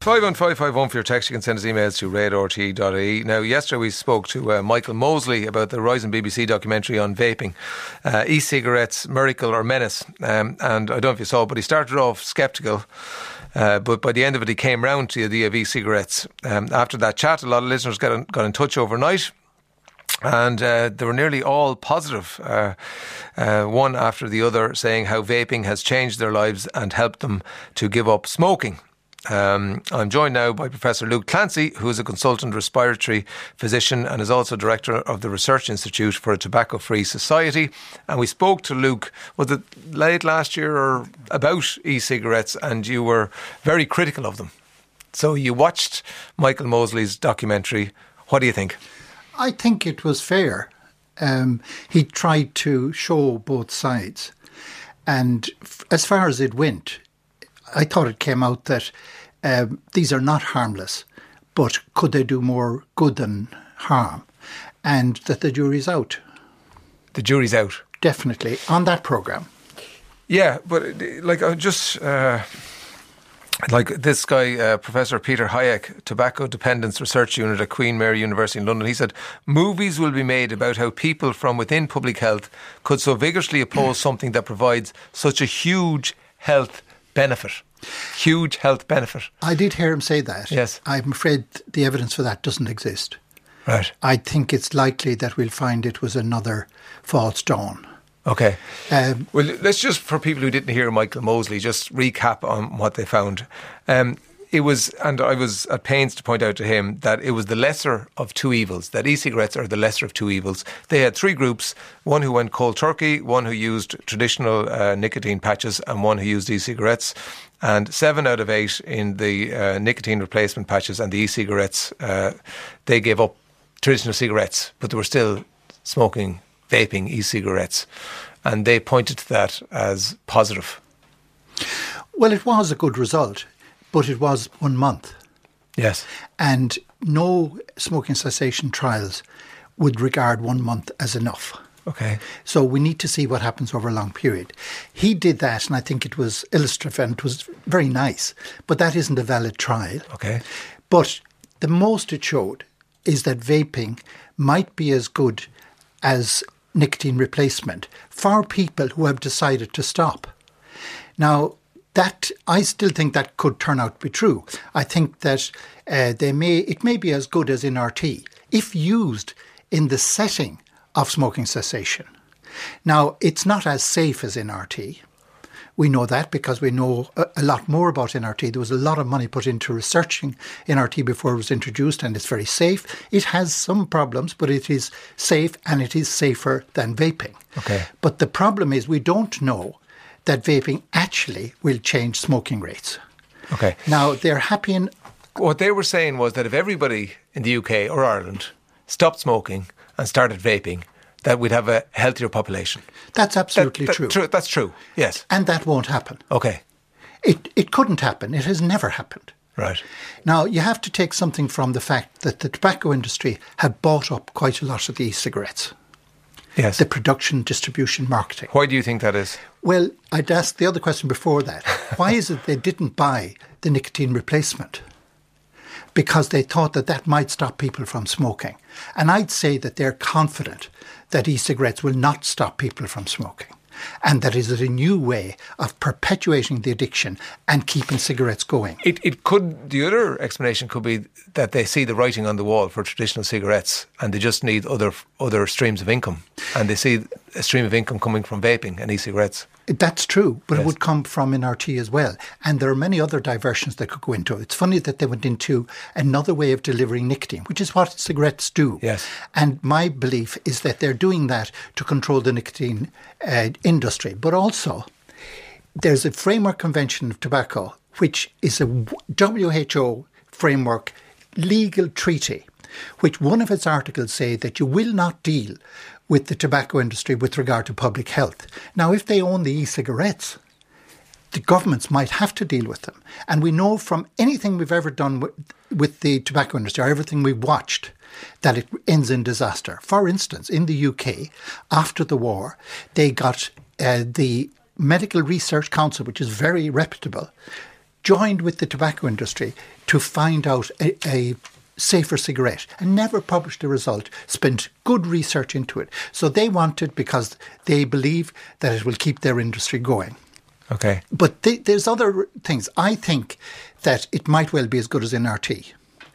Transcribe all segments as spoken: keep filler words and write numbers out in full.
five one five five one for your text. You can send us emails to red r t dot i e. Now, yesterday we spoke to uh, Michael Mosley about the Rising B B C documentary on vaping, uh, e-cigarettes, miracle or menace. Um, and I don't know if you saw it, but he started off sceptical. Uh, but by the end of it, he came round to the idea of e-cigarettes. Um, after that chat, a lot of listeners got in, got in touch overnight. And uh, they were nearly all positive, uh, uh, one after the other, saying how vaping has changed their lives and helped them to give up smoking. Um, I'm joined now by Professor Luke Clancy, who is a consultant respiratory physician and is also director of the Research Institute for a Tobacco-Free Society. And we spoke to Luke, was it late last year, or about e-cigarettes, and you were very critical of them. So you watched Michael Mosley's documentary. What do you think? I think it was fair. Um, he tried to show both sides. And f- as far as it went, I thought it came out that um, these are not harmless, but could they do more good than harm? And that the jury's out. The jury's out? Definitely, on that programme. Yeah, but like I just... Uh Like this guy, uh, Professor Peter Hayek, Tobacco Dependence Research Unit at Queen Mary University in London, he said, movies will be made about how people from within public health could so vigorously oppose something that provides such a huge health benefit. Huge health benefit. I did hear him say that. Yes. I'm afraid the evidence for that doesn't exist. Right. I think it's likely that we'll find it was another false dawn. Okay. Um, well, let's just, for people who didn't hear Michael Mosley, just recap on what they found. Um, it was, and I was at pains to point out to him that it was the lesser of two evils, that e-cigarettes are the lesser of two evils. They had three groups, one who went cold turkey, one who used traditional uh, nicotine patches, and one who used e-cigarettes. And seven out of eight in the uh, nicotine replacement patches and the e-cigarettes, uh, they gave up traditional cigarettes, but they were still smoking vaping e-cigarettes, and they pointed to that as positive. Well, it was a good result, but it was one month. Yes. And no smoking cessation trials would regard one month as enough. Okay. So we need to see what happens over a long period. He did that, and I think it was illustrative and it was very nice, but that isn't a valid trial. Okay. But the most it showed is that vaping might be as good as nicotine replacement for people who have decided to stop. Now, that I still think that could turn out to be true. I think that uh, they may it may be as good as N R T if used in the setting of smoking cessation. Now, it's not as safe as N R T. We know that because we know a, a lot more about N R T. There was a lot of money put into researching N R T before it was introduced, and it's very safe. It has some problems, but it is safe, and it is safer than vaping. Okay. But the problem is we don't know that vaping actually will change smoking rates. Okay. Now, they're happy in... What they were saying was that if everybody in the U K or Ireland stopped smoking and started vaping, that we'd have a healthier population. That's absolutely that, that, true. true. That's true, yes. And that won't happen. Okay. It it couldn't happen. It has never happened. Right. Now, you have to take something from the fact that the tobacco industry had bought up quite a lot of the e-cigarettes. Yes. The production, distribution, marketing. Why do you think that is? Well, I'd ask the other question before that. Why is it they didn't buy the nicotine replacement? Because they thought that that might stop people from smoking. And I'd say that they're confident that e-cigarettes will not stop people from smoking, and that is a new way of perpetuating the addiction and keeping cigarettes going. It it could, the other explanation could be that they see the writing on the wall for traditional cigarettes and they just need other other streams of income, and they see a stream of income coming from vaping and e-cigarettes. That's true, but Yes. it would come from N R T as well. And there are many other diversions that could go into it. It's funny that they went into another way of delivering nicotine, which is what cigarettes do. Yes. And my belief is that they're doing that to control the nicotine uh, industry. But also, there's a framework convention of tobacco, which is a W H O framework legal treaty, which one of its articles say that you will not deal with the tobacco industry with regard to public health. Now, if they own the e-cigarettes, the governments might have to deal with them. And we know from anything we've ever done with, with the tobacco industry, or everything we've watched, that it ends in disaster. For instance, in the U K, after the war, they got uh, the Medical Research Council, which is very reputable, joined with the tobacco industry to find out a, a safer cigarette and never published the result, spent good research into it. So they want it because they believe that it will keep their industry going. Okay. But th- there's other things. I think that it might well be as good as N R T.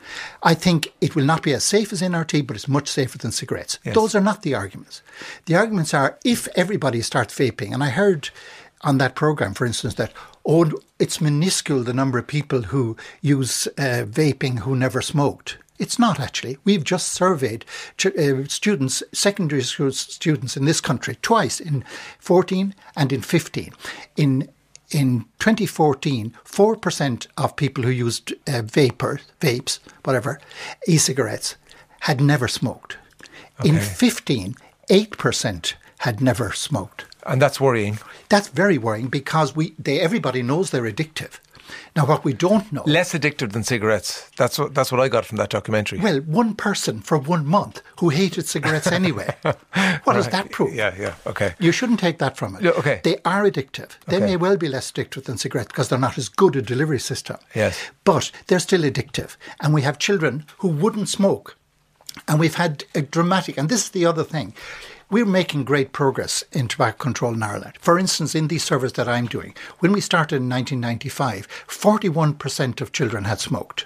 I think it will not be as safe as N R T, but it's much safer than cigarettes. Yes. Those are not the arguments. The arguments are if everybody starts vaping, and I heard on that programme, for instance, that, oh, it's minuscule the number of people who use uh, vaping who never smoked. It's not actually. We've just surveyed ch- uh, students, secondary school students in this country twice, in fourteen and in fifteen. In In twenty fourteen, four percent of people who used uh, vapor, vapes, whatever, e-cigarettes, had never smoked. Okay. In fifteen, eight percent had never smoked. And that's worrying. That's very worrying because we they everybody knows they're addictive. Now, what we don't know... Less addictive than cigarettes. That's what, that's what I got from that documentary. Well, one person for one month who hated cigarettes anyway. What right. does that prove? Yeah, yeah, okay. You shouldn't take that from it. Yeah, okay. They are addictive. They okay. may well be less addictive than cigarettes because they're not as good a delivery system. Yes. But they're still addictive. And we have children who wouldn't smoke. And we've had a dramatic... And this is the other thing. We're making great progress in tobacco control in Ireland. For instance, in these surveys that I'm doing, when we started in nineteen ninety-five, forty-one percent of children had smoked.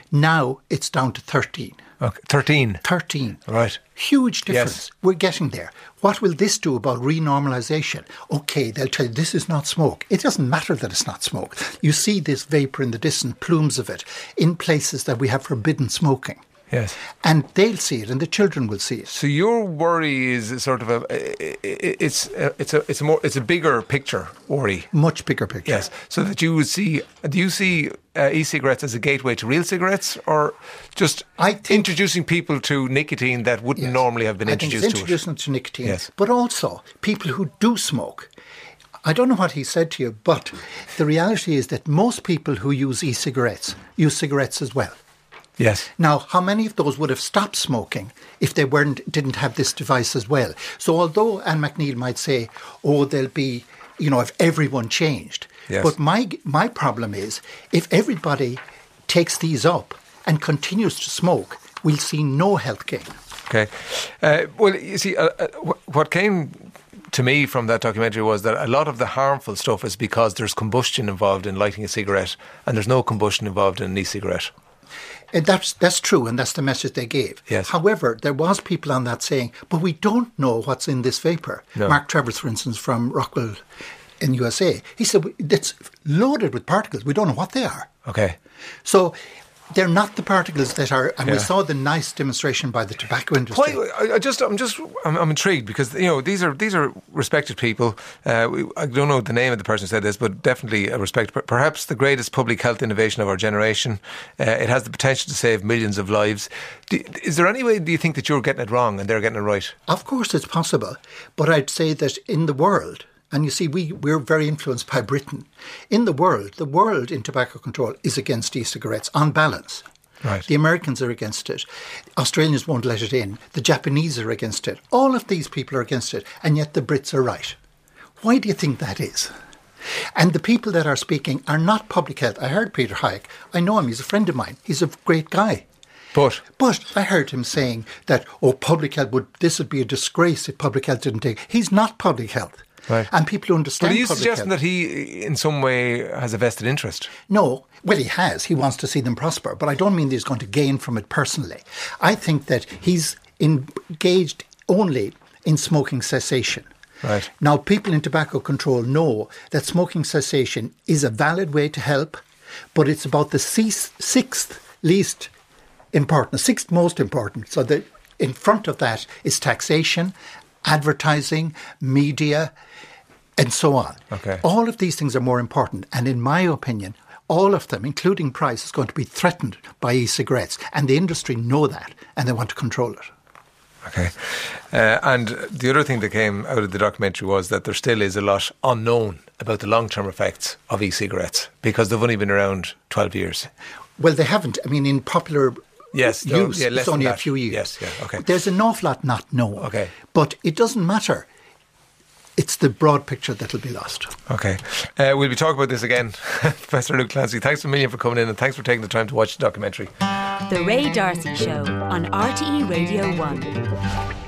Now it's down to thirteen. Okay. thirteen? thirteen. Right. Huge difference. Yes. We're getting there. What will this do about renormalisation? Okay, they'll tell you this is not smoke. It doesn't matter that it's not smoke. You see this vapour in the distance, plumes of it, in places that we have forbidden smoking. Yes. And they'll see it and the children will see it. So your worry is sort of a it's it's a it's a more it's a bigger picture worry. Much bigger picture. Yes. So that you would see do you see uh, e-cigarettes as a gateway to real cigarettes or just I think, introducing people to nicotine that wouldn't yes, normally have been I introduced think to it's introducing it? to nicotine. Yes. But also people who do smoke. I don't know what he said to you, but the reality is that most people who use e-cigarettes use cigarettes as well. Yes. Now, how many of those would have stopped smoking if they weren't didn't have this device as well? So although Anne McNeil might say, oh, there'll be, you know, if everyone changed. Yes. But my my problem is, if everybody takes these up and continues to smoke, we'll see no health gain. Okay. Uh, well, you see, uh, uh, what came to me from that documentary was that a lot of the harmful stuff is because there's combustion involved in lighting a cigarette and there's no combustion involved in an e-cigarette. And that's that's true, and that's the message they gave. Yes. However, there was people on that saying, but we don't know what's in this vapour. No. Mark Travers, for instance, from Rockwell in U S A, he said, it's loaded with particles. We don't know what they are. Okay. So they're not the particles that are, and yeah. we saw the nice demonstration by the tobacco industry. Why, I, I just, I'm just, I'm, I'm intrigued because you know these are these are respected people. Uh, we, I don't know the name of the person who said this, but definitely a respect. Perhaps the greatest public health innovation of our generation. Uh, it has the potential to save millions of lives. Do, is there any way do you think that you're getting it wrong and they're getting it right? Of course, it's possible, but I'd say that in the world. And you see, we, we're very influenced by Britain. In the world, the world in tobacco control is against e-cigarettes on balance. Right. The Americans are against it. Australians won't let it in. The Japanese are against it. All of these people are against it. And yet the Brits are right. Why do you think that is? And the people that are speaking are not public health. I heard Peter Hayek. I know him. He's a friend of mine. He's a great guy. But But I heard him saying that, oh, public health, would this would be a disgrace if public health didn't take it. He's not public health. Right. And people who understand. But are you public suggesting health, that he, in some way, has a vested interest? No. Well, he has. He wants to see them prosper. But I don't mean that he's going to gain from it personally. I think that he's engaged only in smoking cessation. Right. Now, people in tobacco control know that smoking cessation is a valid way to help, but it's about the sixth least important, the sixth most important. So that in front of that is taxation, advertising, media, and so on. Okay. All of these things are more important. And in my opinion, all of them, including price, is going to be threatened by e-cigarettes. And the industry know that, and they want to control it. Okay. Uh, and the other thing that came out of the documentary was that there still is a lot unknown about the long-term effects of e-cigarettes because they've only been around twelve years. Well, they haven't. I mean, in popular yes, use, no, yeah, it's only a few years. Yes, yeah, okay. There's an awful lot not known. Okay. But it doesn't matter. it's the broad picture that'll be lost. Okay. Uh, we'll be talking about this again. Professor Luke Clancy, thanks a million for coming in, and thanks for taking the time to watch the documentary. The Ray D'Arcy Show on R T E Radio one.